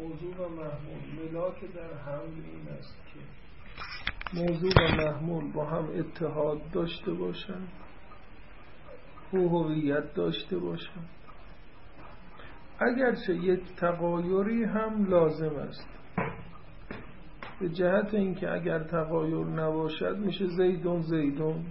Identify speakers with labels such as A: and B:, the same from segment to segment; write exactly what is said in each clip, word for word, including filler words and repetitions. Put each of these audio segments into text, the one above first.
A: موضوع و محمول ملاک در حمل این است که موضوع و محمول با هم اتحاد داشته باشند، هویت داشته باشند. اگرچه یک تغایری هم لازم است، به جهت اینکه اگر تغایر نباشد میشه زیدون زیدون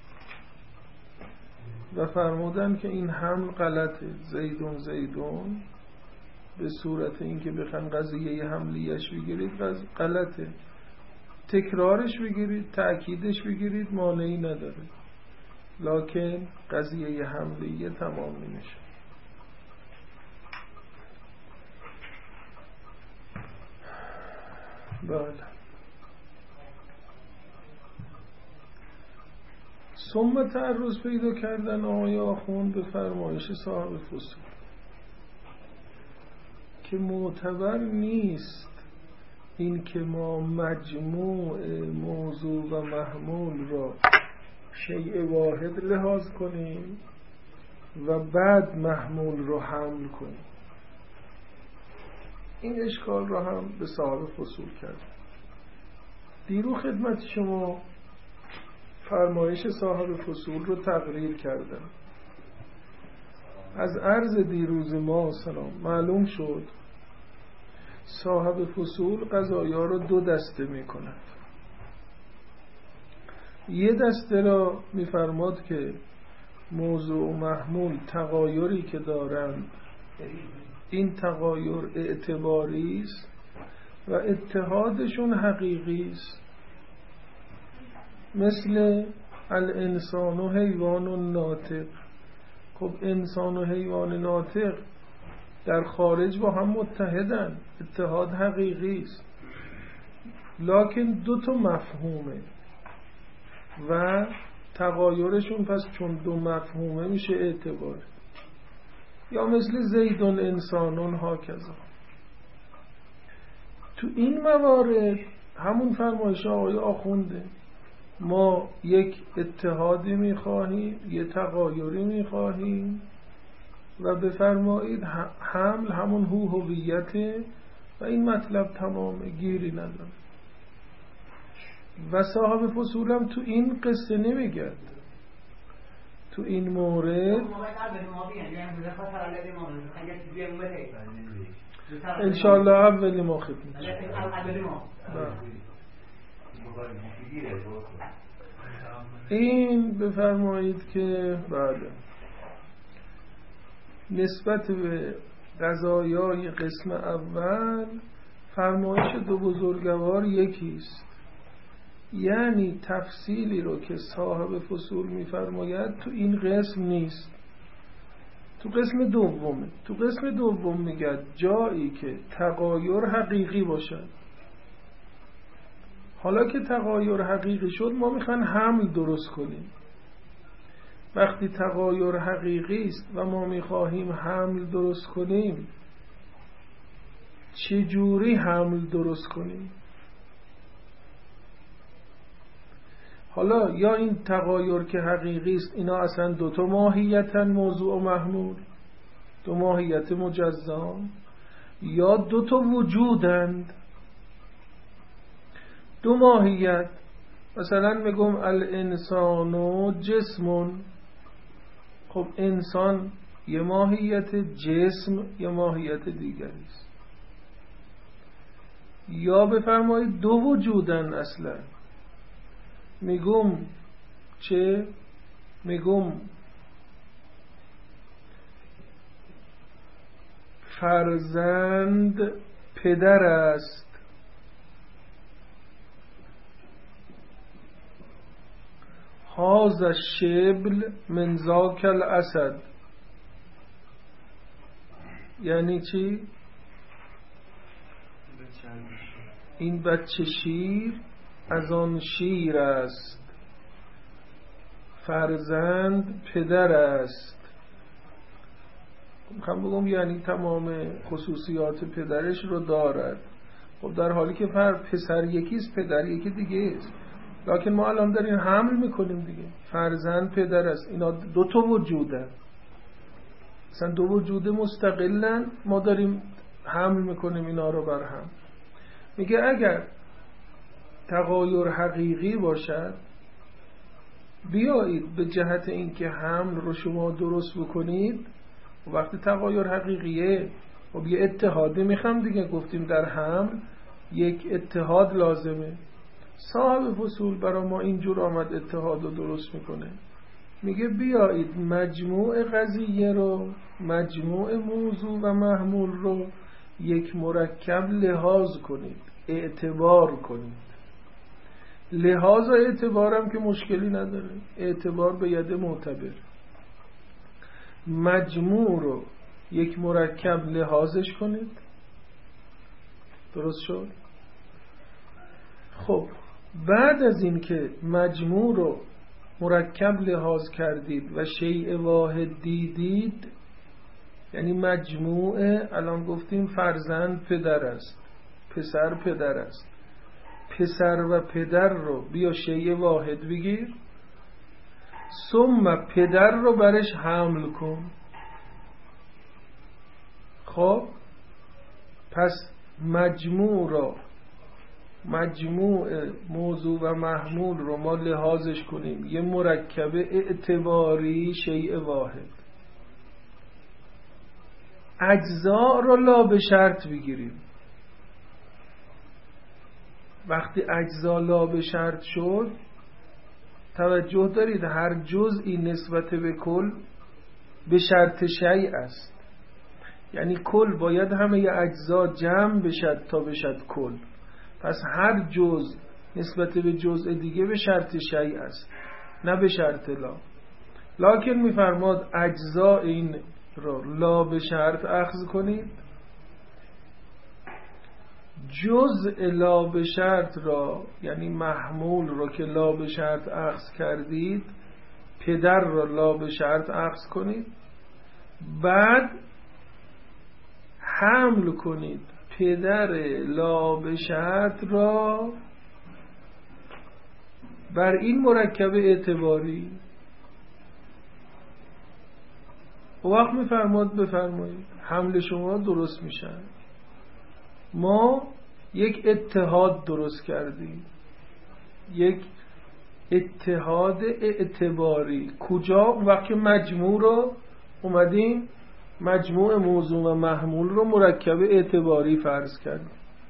A: و فرمودن که این حمل غلطه. زیدون زیدون به صورت اینکه بخواید قضیه حملیش بگیرید غلطه، تکرارش بگیرید، تأکیدش بگیرید، مانعی نداره، لکن قضیه حملیه تمام نمیشه. بله. ثم تعرض پیدا کردن آقای آخوند به فرمایش صاحب فصول که معتبر نیست این که ما مجموع موضوع و محمول را شیء واحد لحاظ کنیم و بعد محمول رو حمل کنیم. این اشکال را هم به صاحب فصول کرد. دیرو خدمت شما فرمایش صاحب فصول رو تقریر کردم. از عرض دیروز ما سلام معلوم شد صاحب فصول قضایا رو دو دسته می کند. یه دسته را می فرماد که موضوع و محمول تغایری که دارند این تغایر اعتباری است و اتحادشون حقیقی است، مثل الانسان و حیوان و ناطق. خب انسان و حیوان ناطق در خارج با هم متحدن، اتحاد حقیقی است، لکن دو تا مفهومه و تغایرشون پس چون دو مفهومه میشه اعتبار. یا مثل زیدون انسانون ها کذا. تو این موارد همون فرمایش آقای آخونده، ما یک اتحادی میخواهیم، یک تغایری میخواهیم و بفرمایید حمل همون هو هویته و این مطلب تمامه، گیری نداره. و صاحب فصولم تو این قصه نمیگرد، تو این مورد انشاءالله اولی ما خدمت این بفرمایید که بله نسبت به قضایای قسم اول فرمایش دو بزرگوار یکیست، یعنی تفصیلی رو که صاحب فصول میفرماید تو این قسم نیست، تو قسم دومه. تو قسم دوم میگه جایی که تغایر حقیقی باشد. حالا که تغایر حقیقی شد ما میخوایم حمل درست کنیم. وقتی تغایر حقیقی است و ما میخواهیم حمل درست کنیم، چجوری حمل درست کنیم؟ حالا یا این تغایر که حقیقی است اینا اصلا دوتا ماهیتن، موضوع و محمول، دو ماهیت مجزام، یا دوتا وجودند، دو ماهیت. مثلا میگم الانسان و جسمون، خب انسان یه ماهیت، جسم یه ماهیت دیگری است. یا بفرمایید دو وجودن اصلا، میگم چه؟ میگم فرزند پدر است، هذا الشبل من ذاک الاسد. یعنی چی؟ این بچه شیر از آن شیر است، فرزند پدر است. میخوام بگم یعنی تمام خصوصیات پدرش رو دارد. خب در حالی که پسر یکیست پدر یکی دیگه است، لکن ما الان داریم حمل میکنیم دیگه. فرزند پدر است، اینا دو تا وجودن، مثلا دو وجود مستقلن، ما داریم حمل میکنیم اینا رو بر هم. میگه اگر تغایر حقیقی باشد بیایید به جهت اینکه حمل رو شما درست بکنید. و وقتی تغایر حقیقیه و یه اتحادی میخوام دیگه، گفتیم در حمل یک اتحاد لازمه. صاحب فصول برای ما اینجور آمد اتحاد رو درست میکنه. میگه بیایید مجموع قضیه رو، مجموع موضوع و محمول رو یک مرکب لحاظ کنید، اعتبار کنید. لحاظ و اعتبارم که مشکلی نداره، اعتبار به ید معتبر. مجموع رو یک مرکب لحاظش کنید. درست شد؟ خب بعد از این که مجموع رو مرکب لحاظ کردید و شیء واحد دیدید، یعنی مجموعه الان گفتیم فرزند پدر است، پسر پدر است، پسر و پدر رو بیا شیء واحد بگیر، ثم پدر رو برش حمل کن. خب پس مجموع رو، مجموع موضوع و محمول رو ما لحاظش کنیم یه مرکب اعتباری شیء واحد. اجزا رو لا به شرط بگیریم. وقتی اجزا لا به شرط شد، توجه دارید هر جزئی نسبت به کل به شرط شیء است. یعنی کل باید همه اجزا جمع بشد تا بشد کل. پس هر جزء نسبت به جزء دیگه به شرط شیء است، نه به شرط لا. لکن میفرماد اجزا این رو لا به شرط اخذ کنید، جزء لا به شرط را، یعنی محمول رو که لا به شرط اخذ کردید، پدر را لا به شرط اخذ کنید، بعد حمل کنید پدر لا به شرط را بر این مرکب اعتباری. و وقت میفرماد بفرمایید حمل شما درست میشن. ما یک اتحاد درست کردیم، یک اتحاد اعتباری. کجا؟ وقت مجموع رو اومدیم مجموع موضوع و محمول رو مرکب اعتباری فرض کردیم.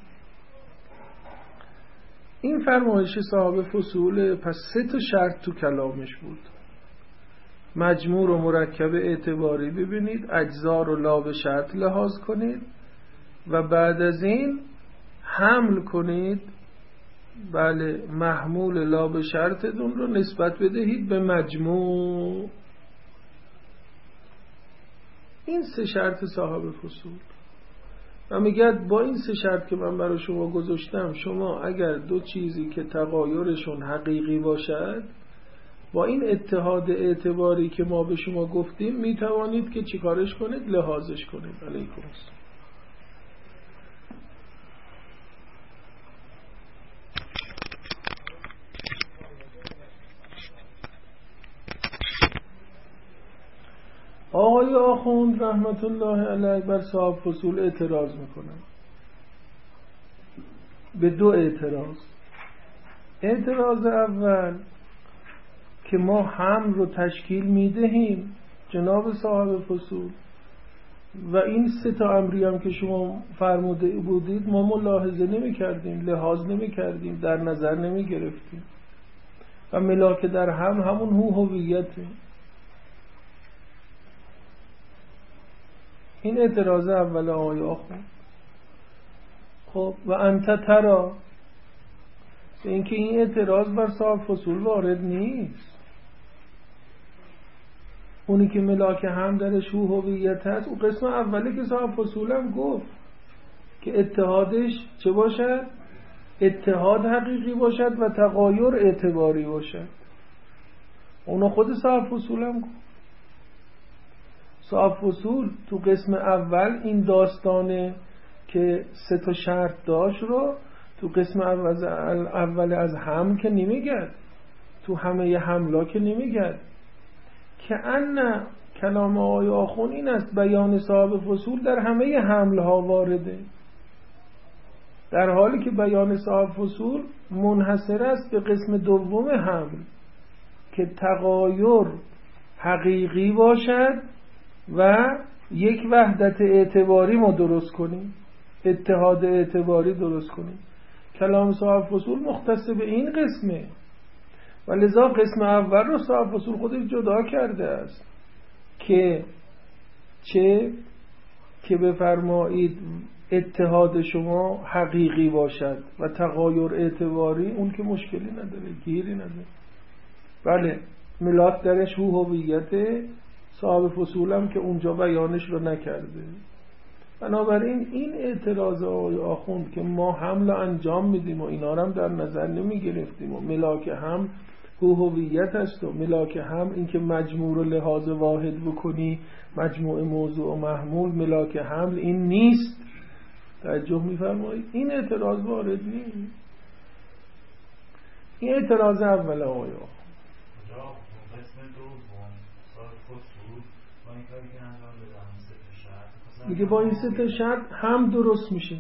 A: این فرمایش صاحب فصول. پس سه تا شرط تو کلامش بود. مجموع رو مرکب اعتباری ببینید، اجزا رو لا به شرط لحاظ کنید و بعد از این حمل کنید بله محمول لا به شرطتون رو نسبت بدهید به مجموع. این سه شرط صاحب فصول. و میگه با این سه شرط که من برای شما گذاشتم، شما اگر دو چیزی که تغایرشون حقیقی باشد با این اتحاد اعتباری که ما به شما گفتیم میتوانید که چیکارش کنید؟ لحاظش کنید. علیکم السلام. آقای آخوند رحمت الله علیه بر صاحب فصول اعتراض میکنن به دو اعتراض. اعتراض اول که ما حمل رو تشکیل میدهیم جناب صاحب فصول و این سه تا امری هم که شما فرموده بودید ما ملاحظه نمی کردیم، لحاظ نمی کردیم، در نظر نمی گرفتیم و ملاک در هم همون هو هویته. این اعتراض اول آقای آخوند. خب و انت ترا، اینکه این اعتراض بر صاحب فصول وارد نیست. اونی که ملاک هم درش هو هویت هست، اون قسم اولی که صاحب فصول هم گفت که اتحادش چه باشد؟ اتحاد حقیقی باشد و تغایر اعتباری باشد. اونو خود صاحب فصول هم گفت. صاحب فصول تو قسم اول این داستانه که سه تا شرط داشت رو تو قسم اول از هم که نمیگرد، تو همه ی حملا که نمیگرد. که ان کلام آقای آخوند این است بیان صاحب فصول در همه حمل ها وارده، در حالی که بیان صاحب فصول منحصر است به قسم دوم حمل که تغایر حقیقی باشد و یک وحدت اعتباری ما درست کنیم، اتحاد اعتباری درست کنیم. کلام صاحب فصول مختص به این قسمه و لذا قسم اول رو صاحب فصول خودش جدا کرده است که چه که بفرمایید اتحاد شما حقیقی باشد و تغایر اعتباری اون که مشکلی نداره، گیری نداره. بله ملاک درش هویت صاحب فصول هم که اونجا بیانش رو نکرده. بنابراین این اعتراض آقای آخوند که ما حمل انجام میدیم و اینا هم در نظر نمی گرفتیم و ملاک هم هویت است و ملاک هم این که مجموع رو لحاظ واحد بکنی مجموع موضوع و محمول ملاک حمل این نیست. توجه می‌فرمایید؟ این اعتراض وارد نیست. این اعتراض اول آقای آخوند. میگه با این سه تا شرط هم درست میشه،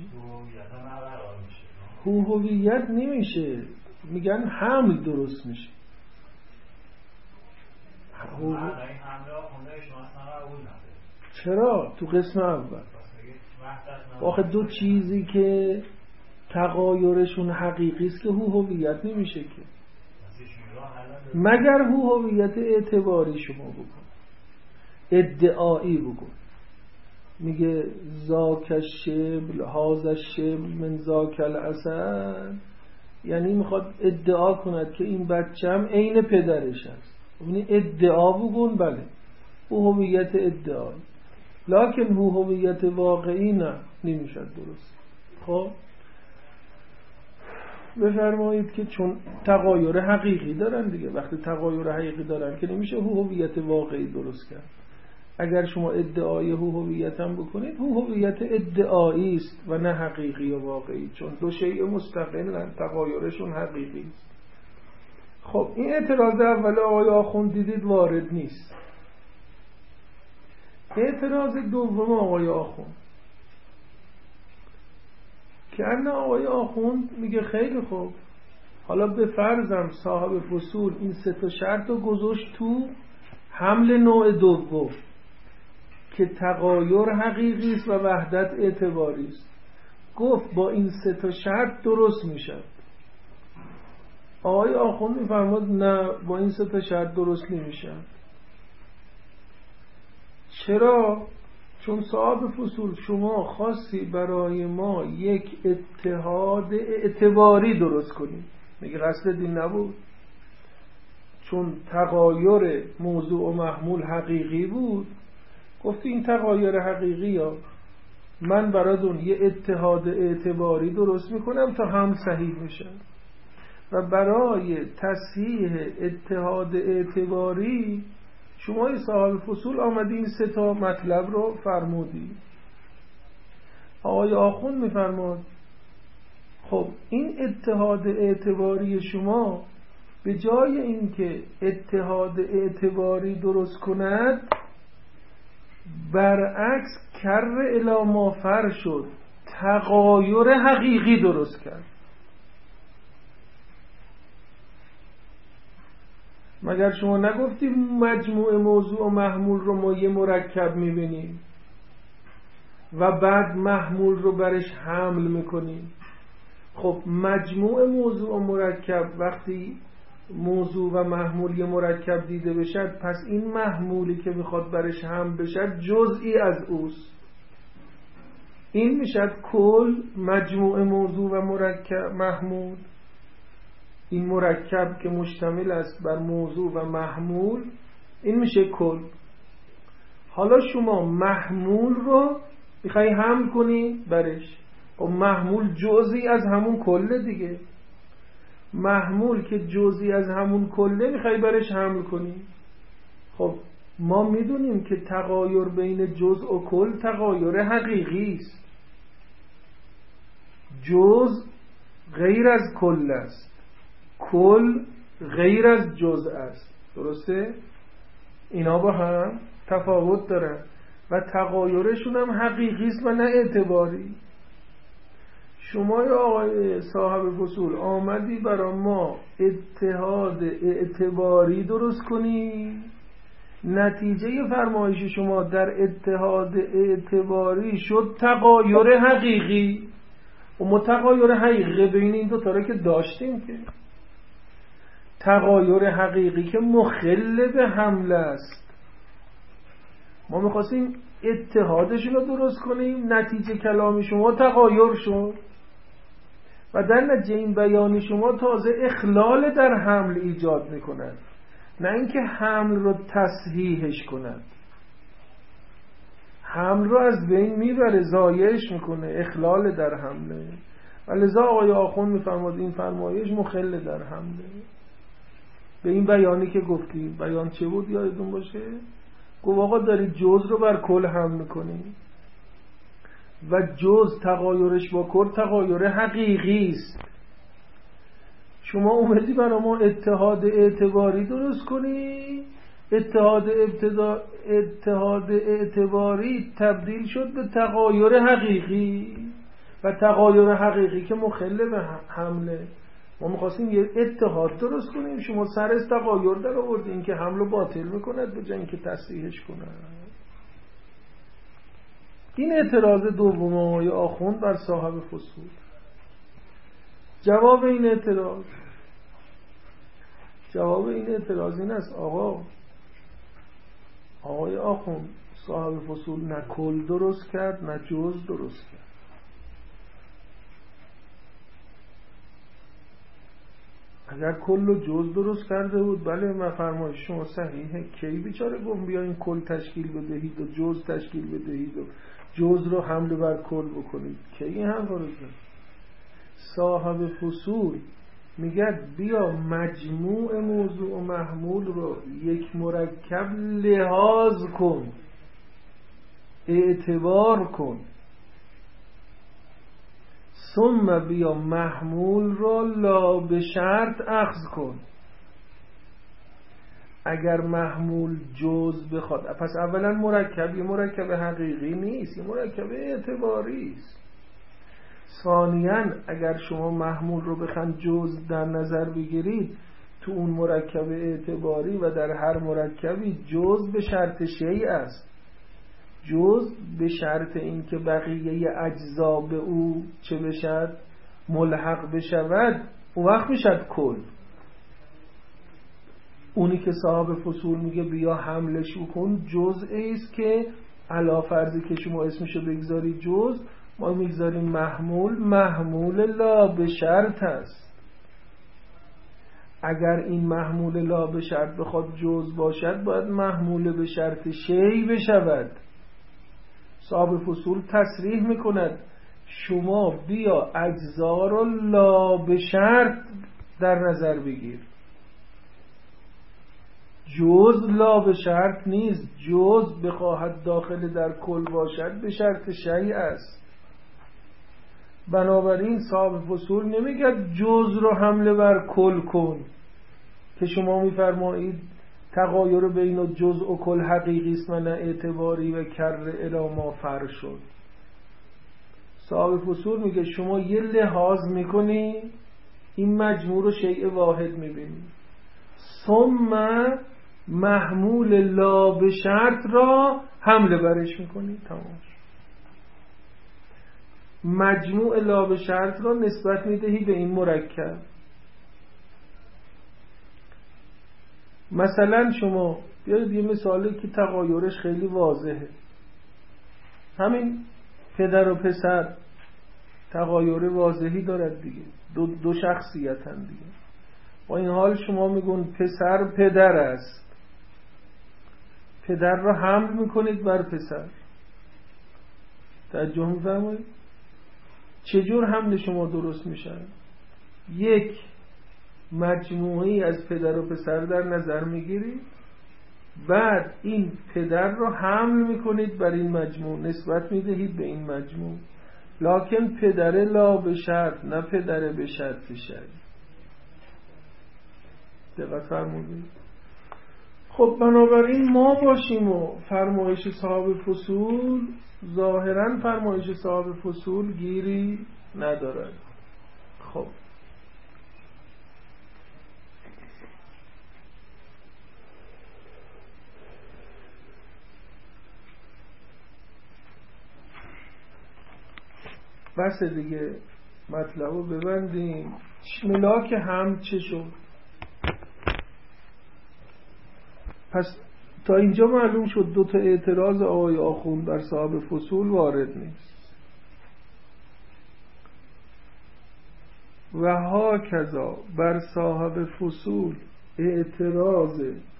A: هویت نمیشه، میگن حمل درست میشه. چرا؟ تو قسم اول آخه دو چیزی که تغایرشون حقیقی است که هویت نمیشه که، مگر هویت اعتباری شما بکن، ادعایی بکن. میگه ذاک الشبل هذا الشبل من ذاک الاسد، یعنی میخواد ادعا کند که این بچم عین پدرش است. یعنی ادعا بگون بله هویت ادعایی، لکن هویت واقعی نه، نمیشد درست. خب بفرمایید که چون تغایر حقیقی دارن دیگه، وقتی تغایر حقیقی دارن که نمیشه هویت واقعی درست کرد. اگر شما ادعای هویت هم بکنید هویت ادعایی است و نه حقیقی و واقعی، چون دو شیء مستقلن، تغایرشون حقیقی است. خب این اعتراض اول آقای آخوند دیدید وارد نیست. اعتراض دوم آقای آخوند که ان آقای آخوند میگه خیلی خوب، حالا به فرضم صاحب فصول این سه تا شرط رو گذاشت تو حمل نوع دوم که تغایر حقیقی است و وحدت اعتباری است. گفت با این سه تا شرط درست میشه. آقای آخوند میفرماد نه با این سه تا شرط درست نمیشه. چرا؟ چون صاحب فصول شما خاصی برای ما یک اتحاد اعتباری درست کنید. میگه قصد دین نبود، چون تغایر موضوع و محمول حقیقی بود، گفتی این تغایر حقیقی ها من براتون یه اتحاد اعتباری درست میکنم تا هم صحیح میشه. و برای تصحیح اتحاد اعتباری شما صاحب فصول آمدی این سه تا مطلب رو فرمودی. آقای آخوند میفرماد خب این اتحاد اعتباری شما به جای اینکه اتحاد اعتباری درست کند برعکس کر الی ما فر شد، تغایر حقیقی درست کرد. مگر شما نگفتی مجموع موضوع و محمول رو ما یه مرکب میبینیم و بعد محمول رو برش حمل میکنیم؟ خب مجموع موضوع و مرکب وقتی موضوع و محمول یه مرکب دیده بشد، پس این محمولی که میخواد برش حمل بشد جزئی از اوست. این میشد کل مجموع موضوع و مرکب محمول. این مرکب که مشتمل است بر موضوع و محمول این میشه کل. حالا شما محمول رو میخوای حمل کنی برش، خب محمول جزئی از همون کله دیگه. محمول که جزئی از همون کله میخوای برش حمل کنی. خب ما میدونیم که تغایر بین جزء و کل تغایر حقیقی است. جزء غیر از کل است، کل غیر از جزء است. درسته؟ اینا با هم تفاوت دارن و تغایرشون هم حقیقی است و نه اعتباری. شما یا آقای صاحب فصول آمدی برای ما اتحاد اعتباری درست کنی، نتیجه فرمایش شما در اتحاد اعتباری شد تغایر حقیقی و ما تغایر حقیقی بین این دو تا رو که داشتیم، که تغایر حقیقی که مخل به حمله است. ما میخواستیم اتحادشون رو درست کنیم، نتیجه کلام شما تغایر شد و در نتیجه این بیان شما تازه اخلال در حمل ایجاد میکند، نه اینکه حمل رو تصحیحش کند. حمل رو از بین میبره، ضایعش میکنه، اخلال در حمله. و لذا آقای آخوند میفرماد این فرمایش مخل در حمله. به این بیانی که گفتیم، بیان چه بود یادتون باشه؟ گفت آقا داری جز رو بر کل حمل میکنی و جز تغایرش با کل تغایر حقیقی است. شما اومدی برای ما اتحاد اعتباری درست کنی، اتحاد ابتدا... اتحاد اعتباری تبدیل شد به تغایر حقیقی و تغایر حقیقی که مخل به حمله. ما میخواستیم یه اتحاد درست کنیم، شما سر از تغایر در آوردین که حمله باطل میکند به جای اینکه تصحیحش کند. این اعتراض دوم آقای آخوند بر صاحب فصول. جواب این اعتراض جواب این اعتراض این است آقا آقای آخوند صاحب فصول نه کل درست کرد نه جز درست کرد. اگر کل و جز درست کرده بود بله من فرمایش شما صحیحه، کی بیچاره گم بیاین کل تشکیل بدهید و جز تشکیل بدهید و جز رو حمله بر کل بکنید، کی این هم فرض. صاحب فصول میگه بیا مجموع موضوع و محمول رو یک مرکب لحاظ کن، اعتبار کن، ثم بیا محمول رو لا به شرط اخذ کن. اگر محمول جز بخواد، پس اولا مرکب یه مرکب حقیقی نیست، یه مرکب اعتباری است. ثانیاً اگر شما محمول رو بخواید جز در نظر بگیرید، تو اون مرکب اعتباری و در هر مرکبی جز به شرط شیء است، جز به شرط این که بقیه اجزا به او چه بشد؟ ملحق بشود، اون وقت میشد کل. اونی که صاحب فصول میگه بیا حملش بکن جزئی است که علا فرضی که شما اسمشو بگذاری جز، ما میگذاریم محمول، محمول لا به شرط است. اگر این محمول لا به شرط بخواد جز باشد باید محمول به شرط شیء بشود. صاحب فصول تصریح میکند شما بیا اجزا رو لا به شرط در نظر بگیر. جز لا به شرط نیست، جز بخواهد داخل در کل باشد به شرط شیء است. بنابراین صاحب فصول نمیگه جز رو حمله بر کل کن که شما میفرمایید تغایر بین جزء و کل حقیقی است و نه اعتباری و کر الی ما فر شد. صاحب فصول میگه شما یه لحاظ میکنی این مجموع رو شیء واحد میبینی، ثم محمول لا به شرط را حمله برش میکنی، تمام. مجموع لا به شرط را نسبت میدهی به این مرکب. مثلا شما بیایید یه مثالی که تغایرش خیلی واضحه، همین پدر و پسر تغایر واضحی دارد دیگه، دو, دو شخصیتن دیگه. با این حال شما میگون پسر پدر است، پدر را حمل میکنید بر پسر. توجه میفرمایید؟ چجور حمل شما درست میشه؟ یک مجموعی از پدر و پسر در نظر میگیرید، بعد این پدر رو حمل میکنید بر این مجموع، نسبت میدهید به این مجموع، لکن پدر لا به شرط نه پدر به شرط شرط. دقت فرمودید؟ خب بنابراین ما باشیم و فرمایش صاحب فصول ظاهرا فرمایش صاحب فصول گیری ندارد. خب بس دیگه مطلب رو ببندیم. ملاک هم چه شد؟ پس تا اینجا معلوم شد دو تا اعتراض آقای آخوند بر صاحب فصول وارد نیست. و ها کذا بر صاحب فصول اعتراض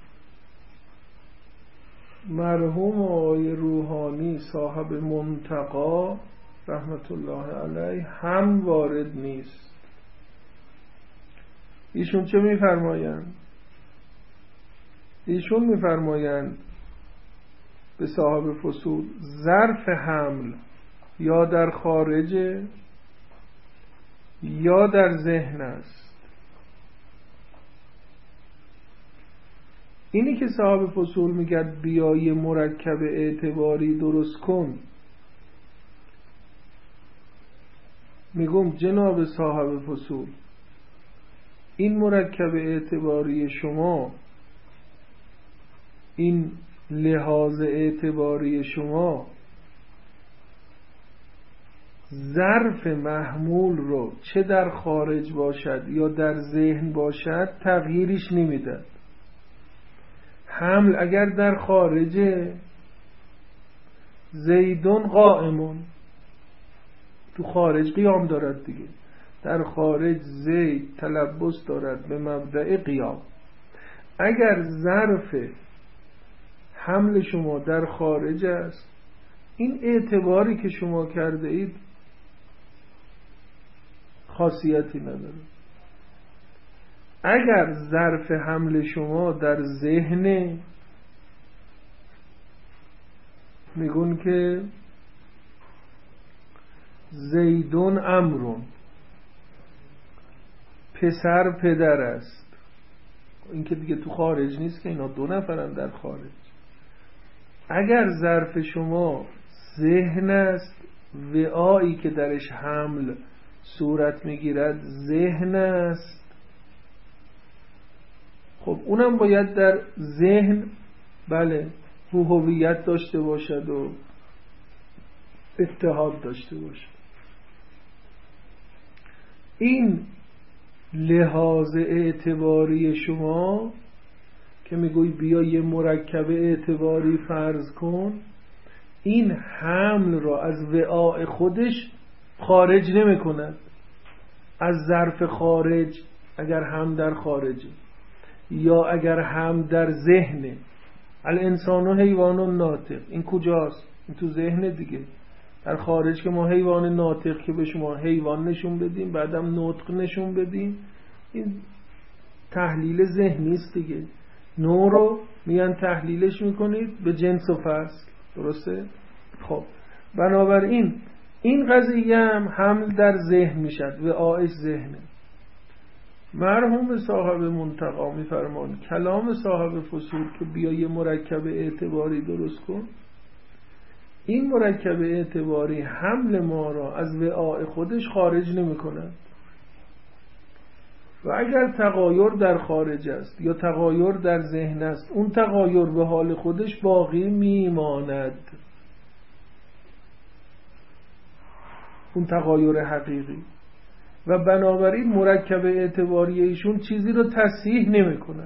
A: مرحوم آقای روحانی صاحب منتقا رحمت الله علیه هم وارد نیست. ایشون چه میفرمایند؟ ایشون میفرمایند به صاحب فصول ظرف حمل یا در خارج یا در ذهن است. اینی که صاحب فصول میگه بیای مرکب اعتباری درست کن، میگم جناب صاحب فصول این مرکب اعتباری شما، این لحاظ اعتباری شما ظرف محمول رو چه در خارج باشد یا در ذهن باشد تغییرش نمیده. حمل اگر در خارج، زیدون قائمون تو خارج قیام دارد دیگه، در خارج زید تلبس دارد به مبدأ قیام. اگر ظرف حمل شما در خارج است، این اعتباری که شما کرده اید خاصیتی نداره. اگر ظرف حمل شما در ذهن، میگون که زیدون امرون، پسر پدر است. این که دیگه تو خارج نیست که اینا دو نفرن در خارج. اگر ظرف شما ذهن است، وعایی که درش حمل صورت میگیرد ذهن است، خب اونم باید در ذهن بله هویت داشته باشد و اتحاد داشته باشد. این لحاظ اعتباری شما که میگوی بیا یه مرکب اعتباری فرض کن، این حمل را از وعاء خودش خارج نمی کند. از ظرف خارج اگر هم در خارجه یا اگر هم در ذهنه. الانسان و حیوان و ناطق، این کجاست؟ این تو ذهن دیگه. در خارج که ما حیوان ناطق که به شما حیوان نشون بدیم بعدم نطق نشون بدیم، این تحلیل ذهنی است دیگه. نو رو میان تحلیلش میکنید به جنس و فصل، درسته؟ خب بنابراین این قضیه هم حمل در ذهن میشد و آیش ذهنه. مرحوم صاحب منتقا میفرمان کلام صاحب فصول که بیا یه مرکب اعتباری درست کن، این مرکب اعتباری حمل ما را از وعاء خودش خارج نمی کند. و اگر تغایر در خارج است یا تغایر در ذهن است، اون تغایر به حال خودش باقی میماند، اون تغایر حقیقی. و بنابراین مرکب اعتباری ایشون چیزی رو تصحیح نمی کند.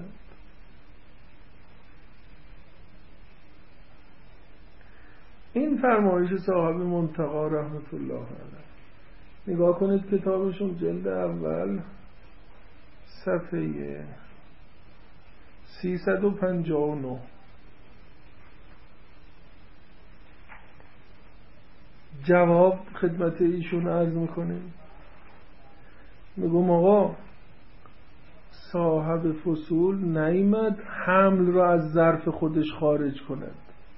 A: این فرمایش صاحب منتقا رحمت الله علیه. نگاه کنید کتابشون جلد اول صفحه سیصد و پنجاه و نه. جواب خدمت ایشون عرض میکنیم. میگم آقا صاحب فصول نیامد حمل را از ظرف خودش خارج کند.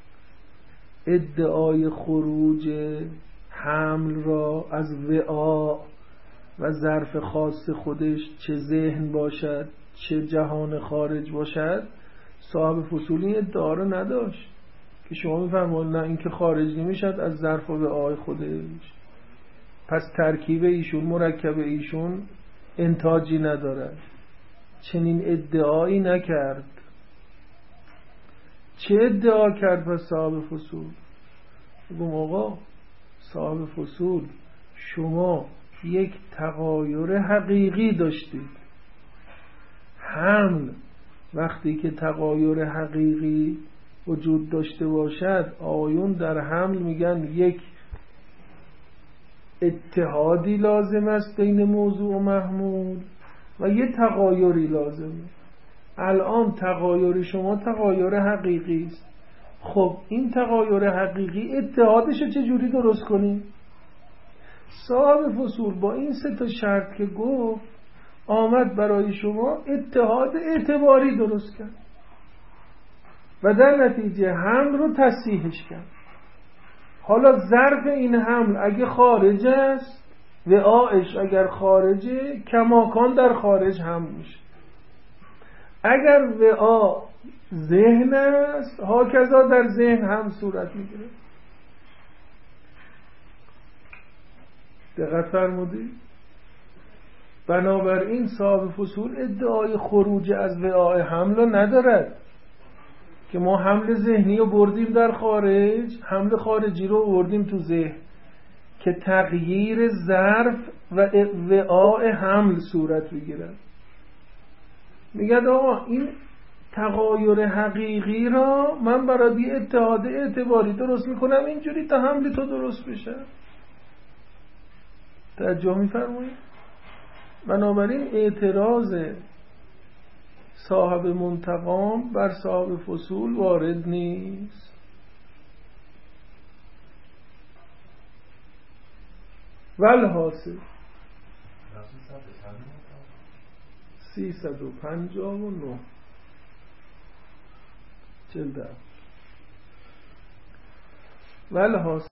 A: ادعای خروج حمل را از وعاء و ظرف خاص خودش چه ذهن باشد چه جهان خارج باشد صاحب فصول این ادعا رو نداشت که شما میفرمایید نه این که خارج نمیشد از ظرف و وعای خودش، پس ترکیب ایشون مرکب ایشون انتاجی ندارد. چنین ادعایی نکرد. چه ادعا کرد پس صاحب فصول؟ بگم آقا صاحب فصول شما یک تغایر حقیقی داشتید. حمل وقتی که تغایر حقیقی وجود داشته باشد، آیون در حمل میگن یک اتحادی لازم است بین موضوع و محمول و یه تغایری لازمه. الان تغایر شما تغایر حقیقی است. خب این تغایر حقیقی اتحادش رو چجوری درست کنیم؟ صاحب فصول با این سه تا شرط که گفت آمد برای شما اتحاد اعتباری درست کرد و در نتیجه حمل رو تصحیحش کرد. حالا ظرف این حمل اگه خارج است، وعایش اگر خارجه، کماکان در خارج حمل میشه. اگر وعا ذهن است، هاکذا در ذهن هم صورت میگیره. دقت فرمودید؟ بنابراین صاحب فصول ادعای خروج از وعای حمل رو ندارد که ما حمل ذهنی رو بردیم در خارج، حمل خارجی رو بردیم تو ذهن که تغییر ظرف و وعای حمل صورت بگیرد. میگه آقا این تغایر حقیقی را من برای اتحاد اعتباری درست میکنم اینجوری تا حمل تو درست بشه. توجه میفرمایید؟ بنابراین اعتراض صاحب منتقام بر صاحب فصول وارد نیست. والحاصل سیصد و پنجاه و نه جلد والحاصل